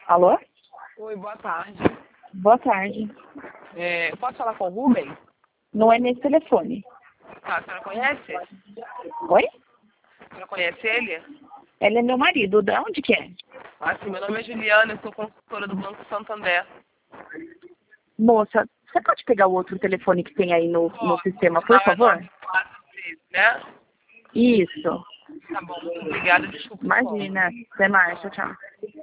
Alô? Oi, boa tarde. Boa tarde. Eu posso falar com o Rubem? Não é nesse telefone. Tá, a senhora conhece? Oi? A senhora conhece ele? Ele é meu marido. De onde que é? Ah, sim, meu nome é Juliana, eu sou consultora do Banco Santander. Moça, você pode pegar o outro telefone que tem aí no sistema, por favor? 943, né? Isso. Tá bom, muito obrigada, desculpa o som. Imagina. Até mais. Tchau, tchau.